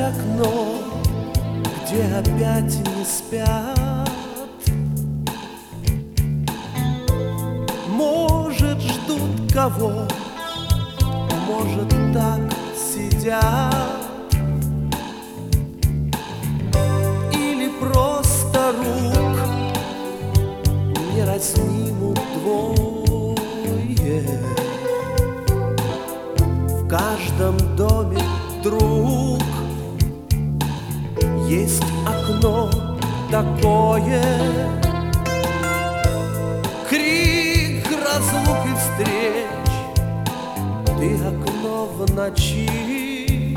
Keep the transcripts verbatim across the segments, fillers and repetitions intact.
окно, где опять не спят. Может, ждут кого, может, так сидят, или просто рук не разнимут двое. В каждом доме друг, есть окно такое. Крик разлуки встреч, ты окно в ночи.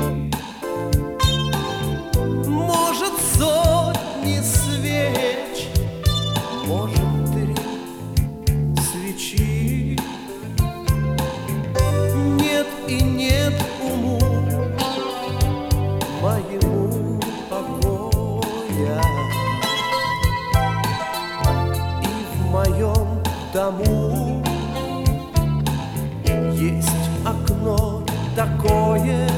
Может, сотни свеч, может, три свечи. Нет и нет уму моему покоя, и в моем дому есть окно такое.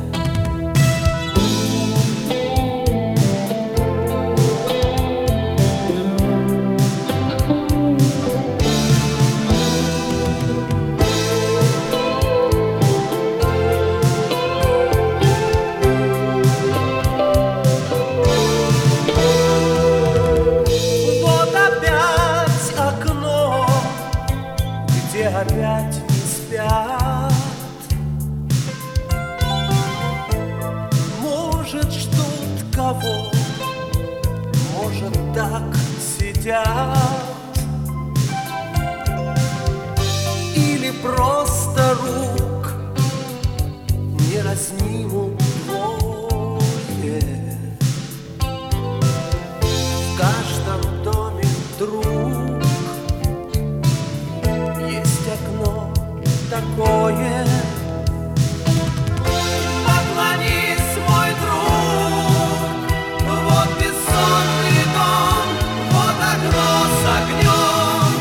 Опять не спят. Может, ждут кого, может, так сидят, или просто рук не разнимут двое. В каждом доме друг, окно такое. Поклонись, мой друг, вот бессонный дом, вот окно с огнем.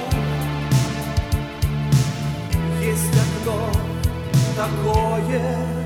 Такое.